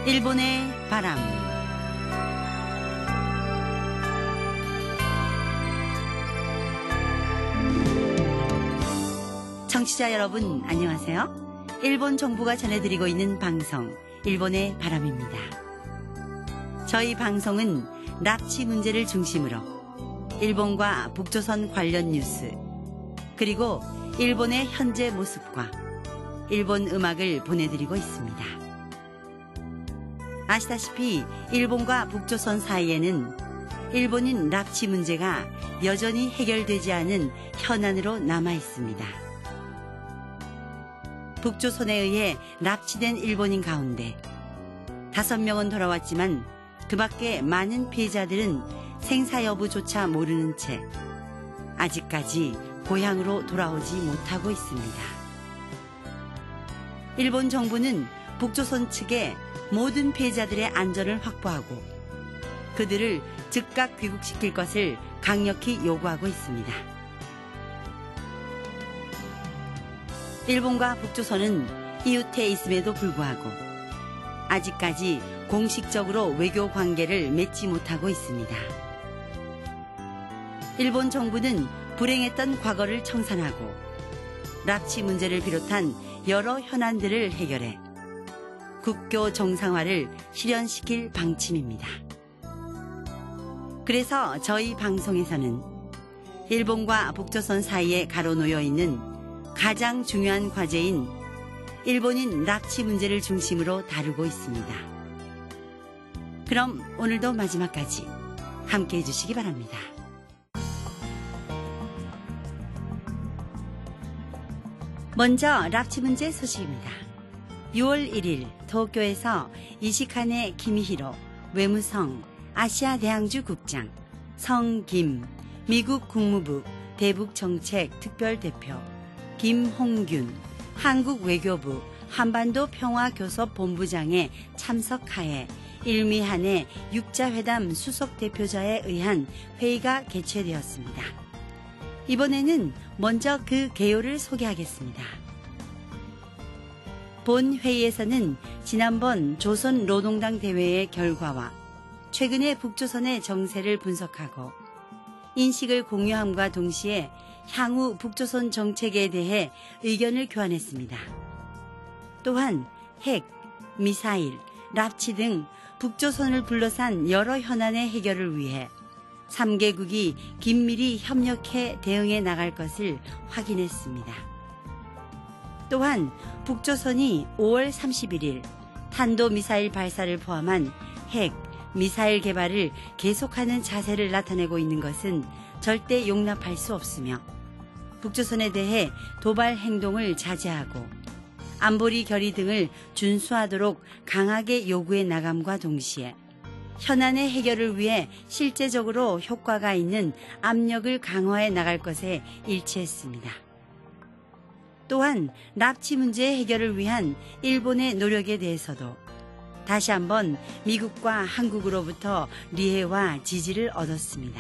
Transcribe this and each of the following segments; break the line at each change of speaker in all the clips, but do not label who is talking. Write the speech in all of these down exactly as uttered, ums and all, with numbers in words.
일본의 바람. 청취자 여러분 안녕하세요. 일본 정부가 전해드리고 있는 방송 일본의 바람입니다. 저희 방송은 납치 문제를 중심으로 일본과 북조선 관련 뉴스, 그리고 일본의 현재 모습과 일본 음악을 보내드리고 있습니다. 아시다시피 일본과 북조선 사이에는 일본인 납치 문제가 여전히 해결되지 않은 현안으로 남아 있습니다. 북조선에 의해 납치된 일본인 가운데 다섯 명은 돌아왔지만 그 밖에 많은 피해자들은 생사 여부조차 모르는 채 아직까지 고향으로 돌아오지 못하고 있습니다. 일본 정부는 북조선 측에 모든 피해자들의 안전을 확보하고 그들을 즉각 귀국시킬 것을 강력히 요구하고 있습니다. 일본과 북조선은 이웃해 있음에도 불구하고 아직까지 공식적으로 외교 관계를 맺지 못하고 있습니다. 일본 정부는 불행했던 과거를 청산하고 납치 문제를 비롯한 여러 현안들을 해결해 국교 정상화를 실현시킬 방침입니다. 그래서 저희 방송에서는 일본과 북조선 사이에 가로놓여 있는 가장 중요한 과제인 일본인 납치 문제를 중심으로 다루고 있습니다. 그럼 오늘도 마지막까지 함께해 주시기 바랍니다. 먼저 납치 문제 소식입니다. 유월 일일 도쿄에서 이시카네 키미히로 외무성 아시아 대항주 국장, 성김 미국 국무부 대북정책 특별대표, 김홍균 한국 외교부 한반도 평화교섭 본부장의 참석하에 일미한의 육자회담 수석대표자에 의한 회의가 개최되었습니다. 이번에는 먼저 그 개요를 소개하겠습니다. 본 회의에서는 지난번 조선노동당 대회의 결과와 최근의 북조선의 정세를 분석하고 인식을 공유함과 동시에 향후 북조선 정책에 대해 의견을 교환했습니다. 또한 핵, 미사일, 납치 등 북조선을 둘러싼 여러 현안의 해결을 위해 삼 개국이 긴밀히 협력해 대응해 나갈 것을 확인했습니다. 또한 북조선이 오월 삼십일일 탄도미사일 발사를 포함한 핵, 미사일 개발을 계속하는 자세를 나타내고 있는 것은 절대 용납할 수 없으며 북조선에 대해 도발 행동을 자제하고 안보리 결의 등을 준수하도록 강하게 요구해 나감과 동시에 현안의 해결을 위해 실제적으로 효과가 있는 압력을 강화해 나갈 것에 일치했습니다. 또한 납치 문제 해결을 위한 일본의 노력에 대해서도 다시 한번 미국과 한국으로부터 리해와 지지를 얻었습니다.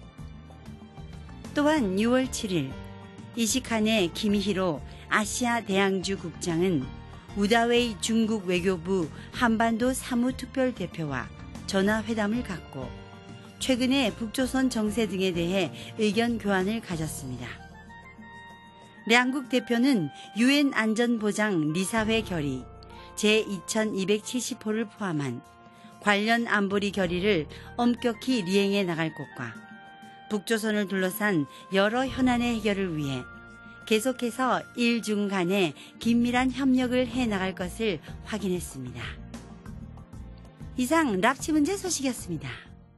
또한 유월 칠일 이시카네 키미히로 아시아 대항주 국장은 우다웨이 중국 외교부 한반도 사무특별대표와 전화회담을 갖고 최근의 북조선 정세 등에 대해 의견 교환을 가졌습니다. 양국 대표는 유엔 안전보장 리사회 결의 제이천이백칠십 호를 포함한 관련 안보리 결의를 엄격히 리행해 나갈 것과 북조선을 둘러싼 여러 현안의 해결을 위해 계속해서 일중 간의 긴밀한 협력을 해 나갈 것을 확인했습니다. 이상 납치 문제 소식이었습니다.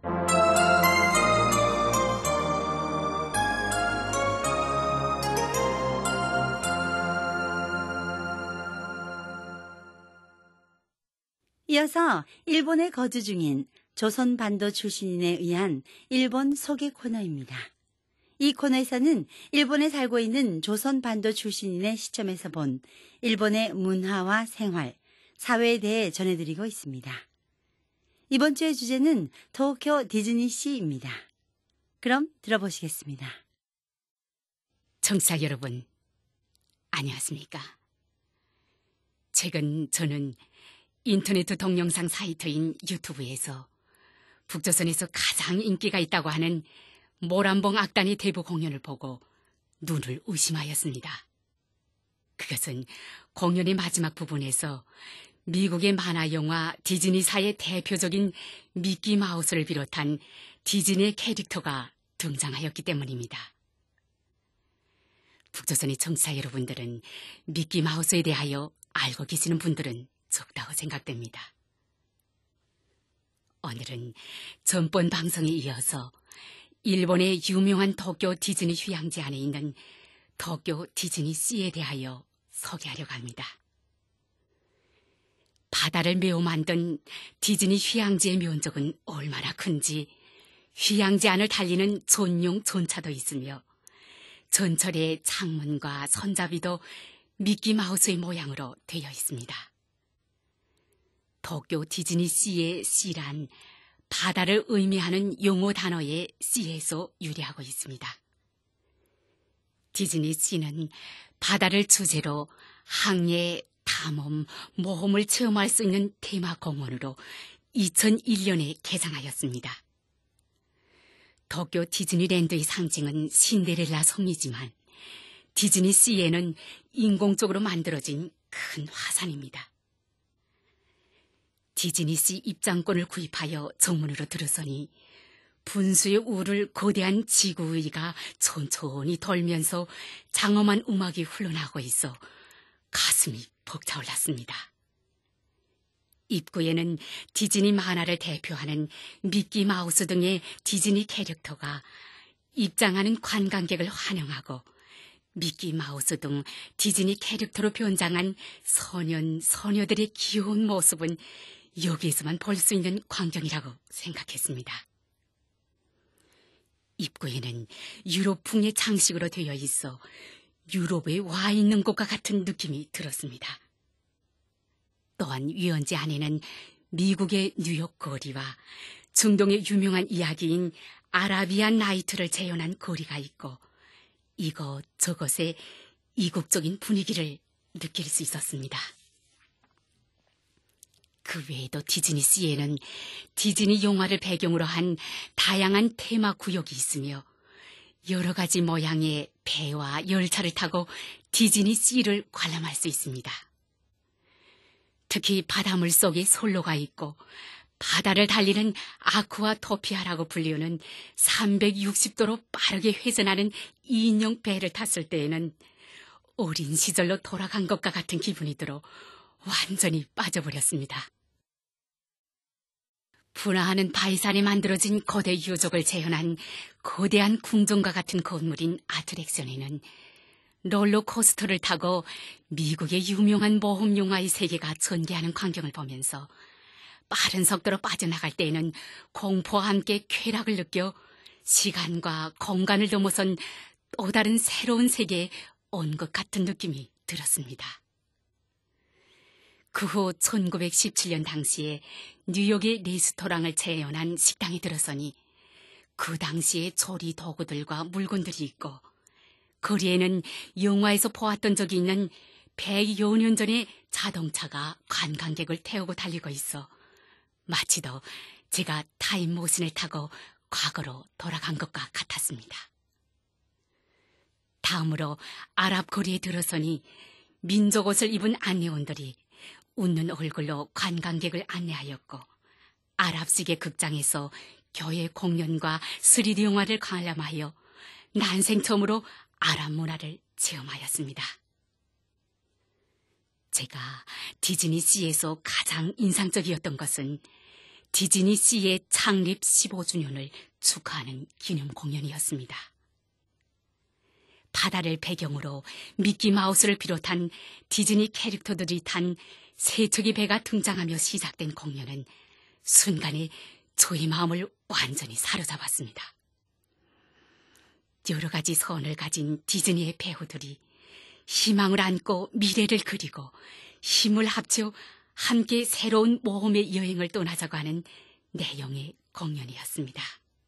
이어서 일본에 거주 중인 조선반도 출신인에 의한 일본 소개 코너입니다. 이 코너에서는 일본에 살고 있는 조선반도 출신인의 시점에서 본 일본의 문화와 생활, 사회에 대해 전해드리고 있습니다. 이번 주의 주제는 도쿄 디즈니시입니다. 그럼 들어보시겠습니다.
청취자 여러분, 안녕하십니까? 최근 저는 인터넷 동영상 사이트인 유튜브에서 북조선에서 가장 인기가 있다고 하는 모란봉 악단의 대부 공연을 보고 눈을 의심하였습니다. 그것은 공연의 마지막 부분에서 미국의 만화 영화 디즈니사의 대표적인 미키 마우스를 비롯한 디즈니의 캐릭터가 등장하였기 때문입니다. 북조선의 청취자 여러분들은 미키 마우스에 대하여 알고 계시는 분들은 적다고 생각됩니다. 오늘은 전번 방송에 이어서 일본의 유명한 도쿄 디즈니 휴양지 안에 있는 도쿄 디즈니 씨에 대하여 소개하려고 합니다. 바다를 메워 만든 디즈니 휴양지의 면적은 얼마나 큰지 휴양지 안을 달리는 전용 전차도 있으며 전철의 창문과 손잡이도 미키 마우스의 모양으로 되어 있습니다. 도쿄 디즈니 씨의 씨란 바다를 의미하는 용어 단어의 씨에서 유래하고 있습니다. 디즈니 씨는 바다를 주제로 항해, 탐험, 모험을 체험할 수 있는 테마 공원으로 이천일 년에 개장하였습니다. 도쿄 디즈니랜드의 상징은 신데렐라 섬이지만 디즈니 씨에는 인공적으로 만들어진 큰 화산입니다. 디즈니 씨 입장권을 구입하여 정문으로 들어서니 분수의 우를 거대한 지구의가 천천히 돌면서 장엄한 음악이 흘러나오고 있어 가슴이 벅차올랐습니다. 입구에는 디즈니 만화를 대표하는 미키 마우스 등의 디즈니 캐릭터가 입장하는 관광객을 환영하고 미키 마우스 등 디즈니 캐릭터로 변장한 소년, 소녀들의 귀여운 모습은 여기에서만 볼 수 있는 광경이라고 생각했습니다. 입구에는 유럽풍의 장식으로 되어 있어 유럽에 와 있는 것과 같은 느낌이 들었습니다. 또한 위원지 안에는 미국의 뉴욕 거리와 중동의 유명한 이야기인 아라비안 나이트를 재현한 거리가 있고 이것 저것의 이국적인 분위기를 느낄 수 있었습니다. 그 외에도 디즈니 씨에는 디즈니 영화를 배경으로 한 다양한 테마 구역이 있으며 여러 가지 모양의 배와 열차를 타고 디즈니 씨를 관람할 수 있습니다. 특히 바닷물 속에 솔로가 있고 바다를 달리는 아쿠아토피아라고 불리우는 삼백육십 도로 빠르게 회전하는 인형 배를 탔을 때에는 어린 시절로 돌아간 것과 같은 기분이 들어 완전히 빠져버렸습니다. 분화하는 바위산에 만들어진 거대 유적을 재현한 거대한 궁전과 같은 건물인 아트랙션에는 롤러코스터를 타고 미국의 유명한 모험 영화의 세계가 전개하는 광경을 보면서 빠른 속도로 빠져나갈 때에는 공포와 함께 쾌락을 느껴 시간과 공간을 넘어선 또 다른 새로운 세계에 온 것 같은 느낌이 들었습니다. 그 후 천구백십칠 년 당시에 뉴욕의 레스토랑을 재현한 식당에 들어서니 그 당시의 조리 도구들과 물건들이 있고 거리에는 영화에서 보았던 적이 있는 백여 년 전의 자동차가 관광객을 태우고 달리고 있어 마치도 제가 타임머신을 타고 과거로 돌아간 것과 같았습니다. 다음으로 아랍 거리에 들어서니 민족 옷을 입은 안내원들이 웃는 얼굴로 관광객을 안내하였고 아랍식의 극장에서 교회 공연과 스리디 영화를 관람하여 난생 처음으로 아랍 문화를 체험하였습니다. 제가 디즈니 씨에서 가장 인상적이었던 것은 디즈니 씨의 창립 십오 주년을 축하하는 기념 공연이었습니다. 바다를 배경으로 미키 마우스를 비롯한 디즈니 캐릭터들이 탄 세 척의 배가 등장하며 시작된 공연은 순간에 저의 마음을 완전히 사로잡았습니다. 여러 가지 소원을 가진 디즈니의 배우들이 희망을 안고 미래를 그리고 힘을 합쳐 함께 새로운 모험의 여행을 떠나자고 하는 내용의 공연이었습니다.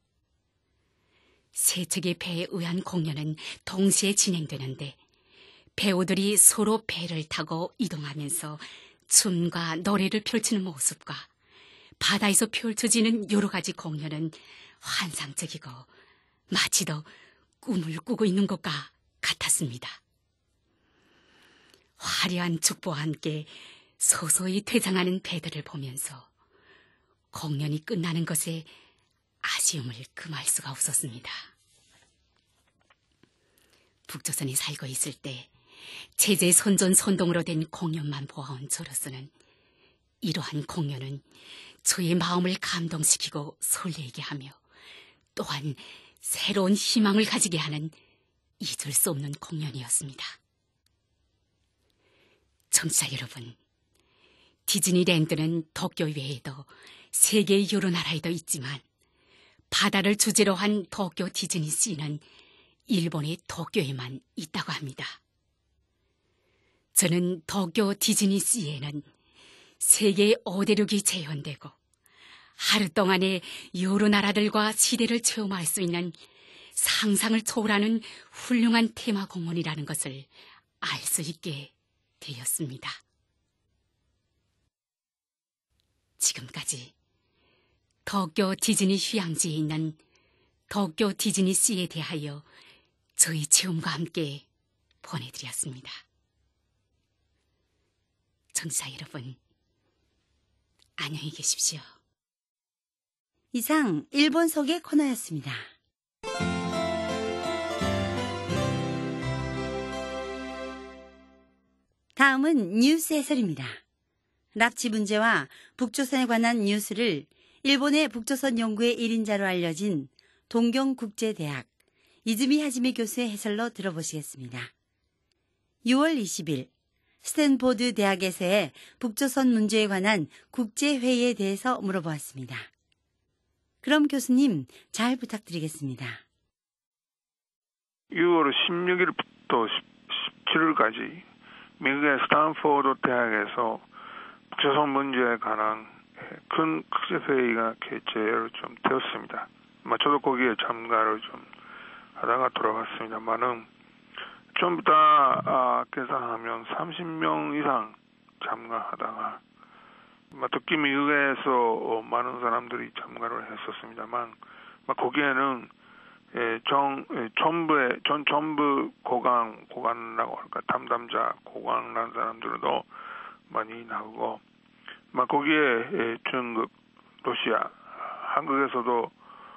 세 척의 배에 의한 공연은 동시에 진행되는데 배우들이 서로 배를 타고 이동하면서 춤과 노래를 펼치는 모습과 바다에서 펼쳐지는 여러 가지 공연은 환상적이고 마치 더 꿈을 꾸고 있는 것과 같았습니다. 화려한 축보와 함께 서서히 퇴장하는 배들을 보면서 공연이 끝나는 것에 아쉬움을 금할 수가 없었습니다. 북조선에 살고 있을 때 제제 선전선동으로 된 공연만 보아온 저로서는 이러한 공연은 저의 마음을 감동시키고 설레게 하며 또한 새로운 희망을 가지게 하는 잊을 수 없는 공연이었습니다. 청취자 여러분, 디즈니랜드는 도쿄 외에도 세계의 여러 나라에도 있지만 바다를 주제로 한 도쿄 디즈니시는 일본의 도쿄에만 있다고 합니다. 저는 도쿄 디즈니시에는 세계의 오 대륙이 재현되고 하루 동안에 여러 나라들과 시대를 체험할 수 있는 상상을 초월하는 훌륭한 테마 공원이라는 것을 알 수 있게 되었습니다. 지금까지 도쿄 디즈니 휴양지에 있는 도쿄 디즈니시에 대하여 저희 체험과 함께 보내드렸습니다. 청취자 여러분, 안녕히 계십시오.
이상 일본 소개 코너였습니다. 다음은 뉴스 해설입니다. 납치 문제와 북조선에 관한 뉴스를 일본의 북조선 연구의 일 인자로 알려진 동경국제대학 이즈미 하지미 교수의 해설로 들어보시겠습니다. 유월 이십일 스탠포드 대학에서의 북조선 문제에 관한 국제회의에 대해서 물어보았습니다. 그럼 교수님 잘 부탁드리겠습니다.
유월 십육일부터 십칠일까지 미국의 스탠포드 대학에서 북조선 문제에 관한 큰 국제회의가 개최를 좀 되었습니다. 저도 거기에 참가를 좀 하다가 돌아왔습니다만은 전부 다 아, 계산하면 삼십 명 이상 참가하다가 특히 미국에서 많은 사람들이 참가를 했었습니다만 거기에는 정 전부의 전 전부 고강 고관이라고 할까 담당자 고관이라는 사람들도 많이 나오고 막 거기에 중국, 러시아, 한국에서도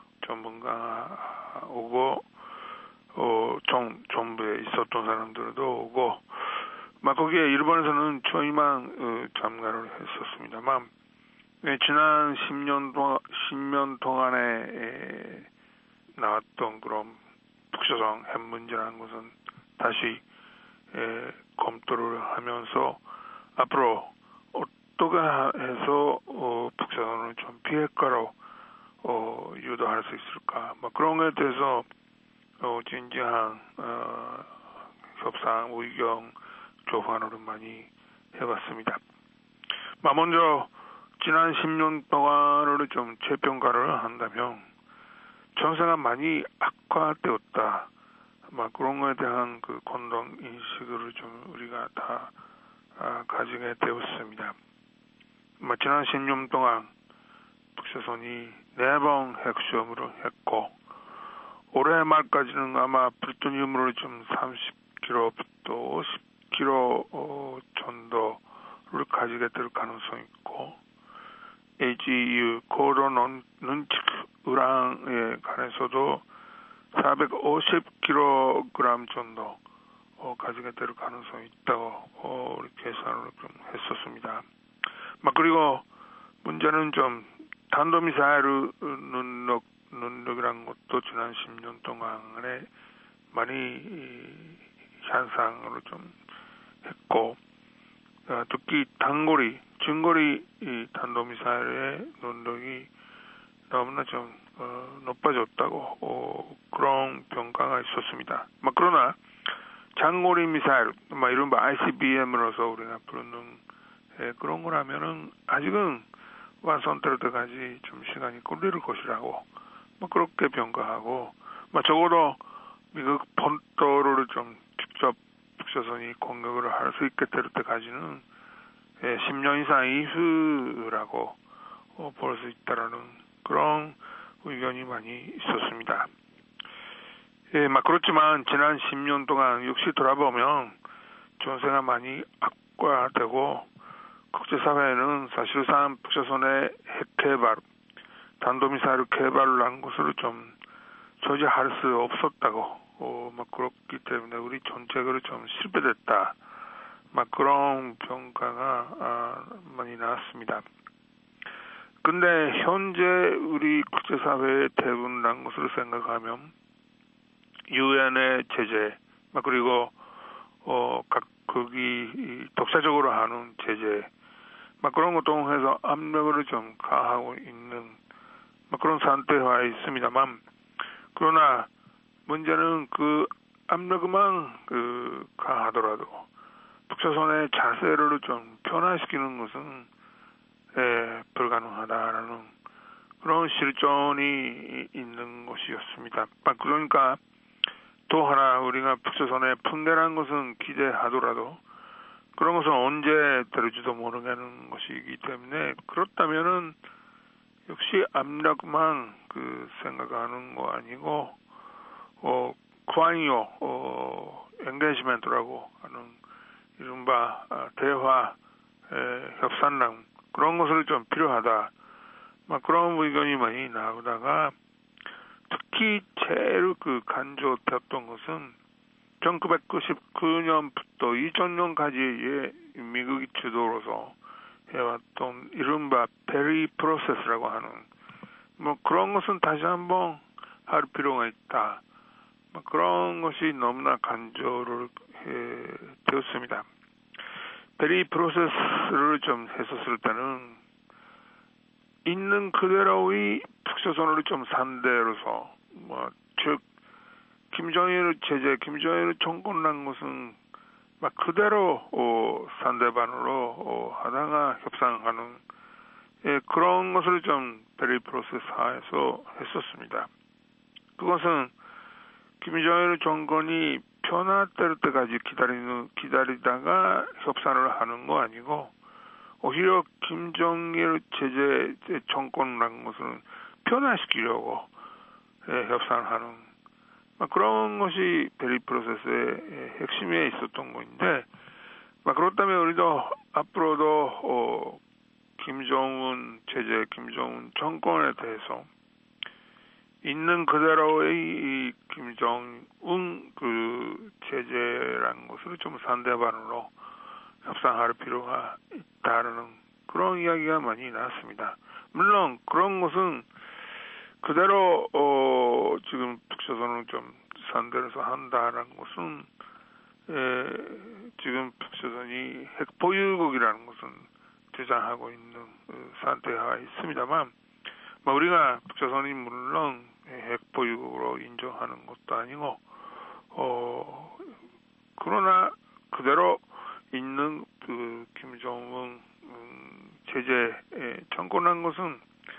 전문가 오고 어, 정, 정부에 있었던 사람들도 오고 막 거기에 일본에서는 저희만 어, 참가를 했었습니다만 예, 지난 십 년 동안 십 년 동안에 에, 나왔던 그런 북조선 핵 문제라는 것은 다시 에, 검토를 하면서 앞으로 어떻게 해서 어, 북조선을 좀 비핵화로 어, 유도할 수 있을까? 뭐 그런 것에 대해서 어, 진지한 어, 협상, 의견 조반으로 많이 해봤습니다. 먼저 지난 십 년 동안을 좀 재평가를 한다면 전세가 많이 악화되었다. 막 그런 것에 대한 그 공동 인식을 좀 우리가 다 아, 가지게 되었습니다. 막 지난 십 년 동안 북조선이 네 번 핵시험을 했고 올해 말까지는 아마 플루토늄으로 좀 삼십 킬로그램부터 오십 킬로그램 어, 정도를 가지게 될 가능성이 있고 에이지유 고도 논측 우랑에 관해서도 사백오십 킬로그램 정도 어, 가지게 될 가능성이 있다고 어, 계산을 좀 했었습니다. 막 그리고 문제는 좀 탄도미사일 능력 능력이라는 것도 지난 십 년 동안에 많이 향상을 좀 했고 어, 특히 단거리, 중거리 이 탄도미사일의 능력이 너무나 좀 어, 높아졌다고 어, 그런 평가가 있었습니다. 막 그러나 장거리 미사일, 막 이른바 아이씨비엠으로서 우리가 부르는 예, 그런 거라면은 아직은 완성될 때까지 좀 시간이 걸릴 것이라고 뭐 그렇게 평가하고, 뭐 적어도 미국 본토를 좀 직접 북조선이 공격을 할 수 있게 될 때까지는 십 년 이상 이후라고 어, 볼 수 있다라는 그런 의견이 많이 있었습니다. 예, 막 그렇지만 지난 십 년 동안 역시 돌아보면 전세가 많이 악화되고 국제사회는 사실상 북조선의 핵개발, 단도미사일 개발을 한 것으로 좀 저지할 수 없었다고 어, 막 그렇기 때문에 우리 정책으로 좀 실패됐다. 막 그런 평가가 아, 많이 나왔습니다. 근데 현재 우리 국제사회의 대부분이라는 것으로 생각하면 유엔의 제재, 막 그리고 어, 각 거기 독자적으로 하는 제재, 막 그런 것 통해서 압력을 좀 가하고 있는 막 그런 상태와 있습니다만, 그러나 문제는 그 압력만 그 가하더라도 북조선의 자세를 좀 변화시키는 것은 예, 불가능하다라는 그런 실존이 있는 것이었습니다. 그러니까 또 하나 우리가 북조선의 풍계라는 것은 기대하더라도 그런 것은 언제 될지도 모르는 것이기 때문에, 그렇다면은 역시 압력만 그 생각하는 거 아니고 어 쿠아니오 어 엔게이지먼트라고 하는 이른바 대화 에, 협상랑 그런 것을 좀 필요하다. 막 그런 의견이 많이 나오다가 특히 제일 그 간조되었던 것은 천구백구십구 년부터 이천 년까지의 미국이 주도로서 해왔던 이른바 베리 프로세스라고 하는 뭐 그런 것은 다시 한번 할 필요가 있다. 뭐 그런 것이 너무나 간조를 해, 되었습니다. 베리 프로세스를 좀 했었을 때는 있는 그대로의 북조선을 좀 상대로서 뭐 즉 김정일 제재, 김정일 정권이라는 것은 막 그대로 어, 상대방으로 어, 하다가 협상하는 예, 그런 것을 좀 베리 프로세스 하에서 했었습니다. 그것은 김정일 정권이 변화될 때까지 기다리는 기다리다가 협상을 하는 거 아니고 오히려 김정일 제재 정권이라는 것은 변화시키려고 예, 협상을 하는 그런 것이 베리 프로세스의 핵심에 있었던 것인데, 그렇다면 우리도 앞으로도 어, 김정은 제재, 김정은 정권에 대해서 있는 그대로의 이 김정은 그 제재라는 것을 좀 상대방으로 협상할 필요가 있다는 그런 이야기가 많이 나왔습니다. 물론 그런 것은 그대로 어, 지금 북조선을 좀 상대로서 한다는 것은 에, 지금 북조선이 핵 보유국이라는 것은 주장하고 있는 그 상태가 있습니다만, 뭐 우리가 북조선이 물론 핵 보유국으로 인정하는 것도 아니고 어, 그러나 그대로 있는 그 김정은 음, 제재에 정권한 것은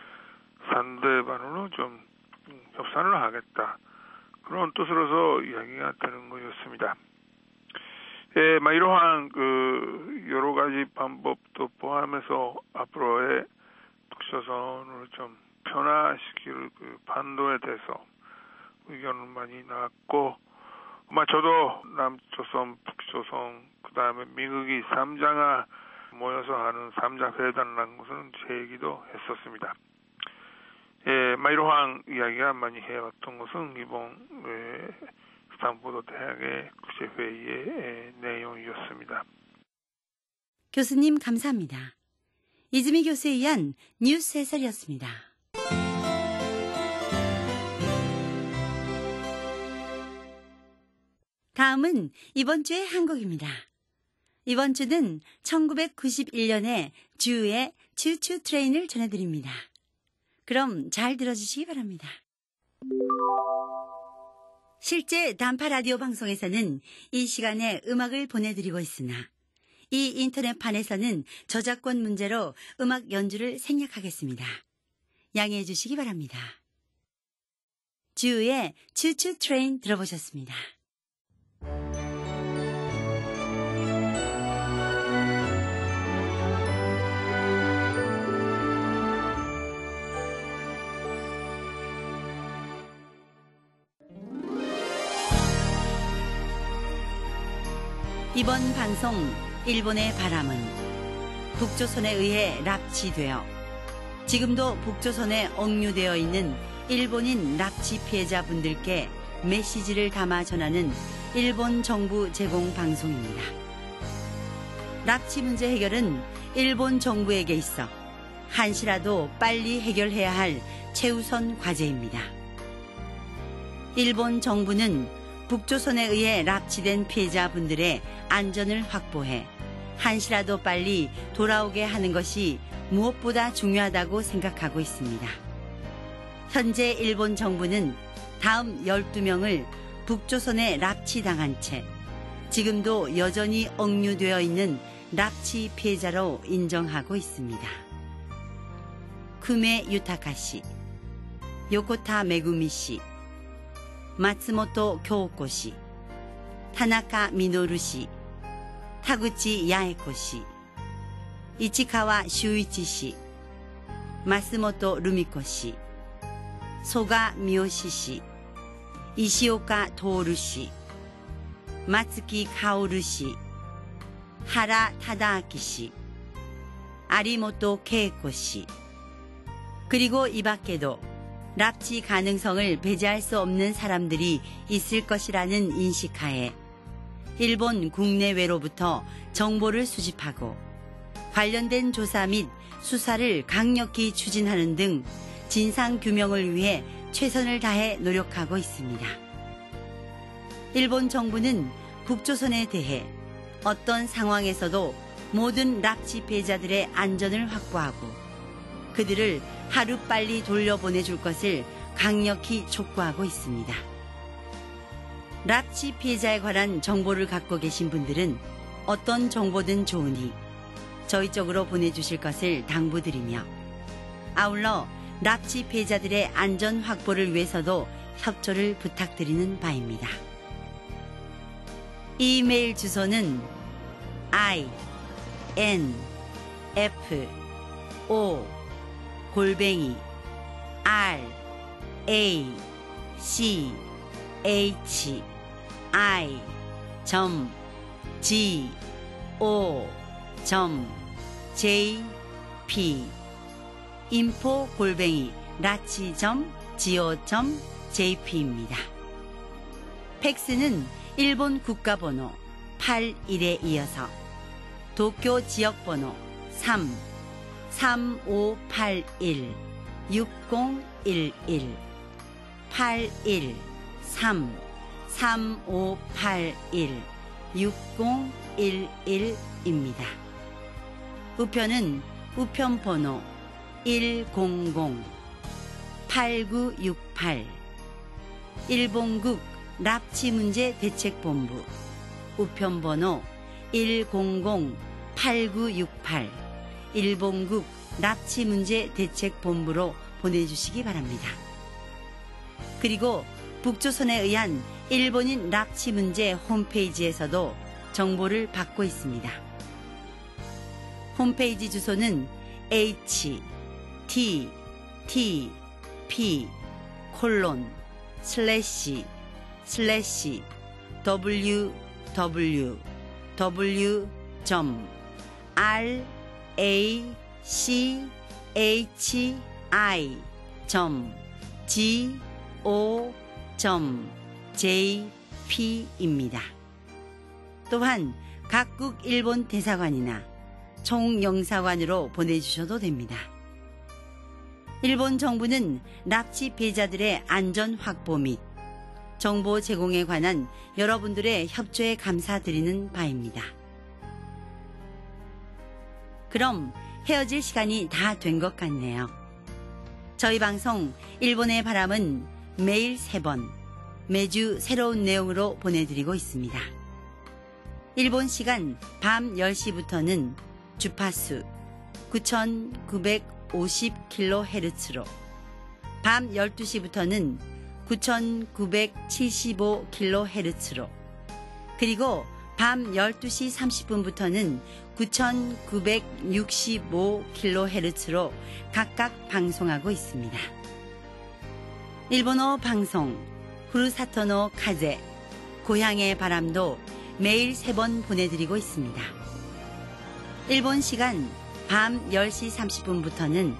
상대방으로 좀 협상을 하겠다. 그런 뜻으로서 이야기가 되는 것이었습니다. 예, 막 이러한 그 여러 가지 방법도 포함해서 앞으로의 북조선을 좀 변화시킬 그 반도에 대해서 의견은 많이 나왔고, 아마 저도 남조선, 북조선, 그 다음에 미국이 삼자가 모여서 하는 삼자 회담이라는 것은 제 얘기도 했었습니다. 예, 막 이러한 이야기가 많이 해왔던 것은 이번 예, 스탠포드 대학의 국제회의의 내용이었습니다.
교수님 감사합니다. 이즈미 교수에 의한 뉴스 해설이었습니다. 다음은 이번 주의 한국입니다. 이번 주는 천구백구십일 년에 주의 추추 트레인을 전해드립니다. 그럼 잘 들어주시기 바랍니다. 실제 단파 라디오 방송에서는 이 시간에 음악을 보내드리고 있으나 이 인터넷판에서는 저작권 문제로 음악 연주를 생략하겠습니다. 양해해 주시기 바랍니다. 주의 추추 트레인 들어보셨습니다. 이번 방송 일본의 바람은 북조선에 의해 납치되어 지금도 북조선에 억류되어 있는 일본인 납치 피해자분들께 메시지를 담아 전하는 일본 정부 제공 방송입니다. 납치 문제 해결은 일본 정부에게 있어 한시라도 빨리 해결해야 할 최우선 과제입니다. 일본 정부는 북조선에 의해 납치된 피해자분들의 안전을 확보해 한시라도 빨리 돌아오게 하는 것이 무엇보다 중요하다고 생각하고 있습니다. 현재 일본 정부는 다음 열두 명을 북조선에 납치당한 채 지금도 여전히 억류되어 있는 납치 피해자로 인정하고 있습니다. 쿠메 유타카 씨, 요코타 메구미 씨, 마츠모토 교코 씨, 타나카 미노루 씨, 타구치 야에코 씨, 이치카와 슈이치 씨, 마스모토 루미코 씨, 소가 미요시 씨, 이시오카 도오루 씨, 마츠키 카오루 씨, 하라 타다아키 씨, 아리모토 케이코 씨, 그리고 이 밖에도 납치 가능성을 배제할 수 없는 사람들이 있을 것이라는 인식하에 일본 국내외로부터 정보를 수집하고 관련된 조사 및 수사를 강력히 추진하는 등 진상규명을 위해 최선을 다해 노력하고 있습니다. 일본 정부는 북조선에 대해 어떤 상황에서도 모든 납치 피해자들의 안전을 확보하고 그들을 하루빨리 돌려보내줄 것을 강력히 촉구하고 있습니다. 납치 피해자에 관한 정보를 갖고 계신 분들은 어떤 정보든 좋으니 저희 쪽으로 보내주실 것을 당부드리며 아울러 납치 피해자들의 안전 확보를 위해서도 협조를 부탁드리는 바입니다. 이메일 주소는 i n f o 골뱅이 r a c h i g o j p 인포 골뱅이 라치 지오 j p 입니다. 팩스는 일본 국가번호 팔십일에 이어서 도쿄 지역번호 삼 삼오팔일 육공일일 팔일 삼 삼오팔일 육공일일입니다. 우편은 우편번호 일공공 팔구육팔 일본국 납치문제대책본부 우편번호 일공공 팔구육팔 일본국 납치문제대책본부로 보내주시기 바랍니다. 그리고 북조선에 의한 일본인 납치 문제 홈페이지에서도 정보를 받고 있습니다. 홈페이지 주소는 에이치 티 티 피 콜론 슬래시 슬래시 더블유 더블유 더블유 알 에이 씨 에이치 아이 지 오 제이 피입니다. 또한 각국 일본 대사관이나 총영사관으로 보내주셔도 됩니다. 일본 정부는 납치 피해자들의 안전 확보 및 정보 제공에 관한 여러분들의 협조에 감사드리는 바입니다. 그럼 헤어질 시간이 다 된 것 같네요. 저희 방송 일본의 바람은 매일 세 번, 매주 새로운 내용으로 보내드리고 있습니다. 일본 시간 밤 열 시부터는 주파수 구천구백오십 킬로헤르츠로, 밤 열두 시부터는 구천구백칠십오 킬로헤르츠로, 그리고 밤 열두 시 삼십 분부터는 구천구백육십오 킬로헤르츠로 각각 방송하고 있습니다. 일본어 방송 후루사토노 카제 고향의 바람도 매일 세 번 보내드리고 있습니다. 일본 시간 밤 열 시 삼십 분부터는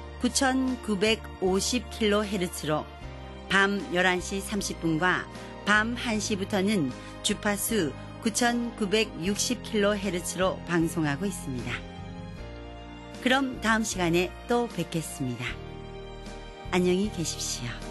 구천구백오십 킬로헤르츠로 밤 열한 시 삼십 분과 밤 한 시부터는 주파수 구천구백육십 킬로헤르츠로 방송하고 있습니다. 그럼 다음 시간에 또 뵙겠습니다. 안녕히 계십시오.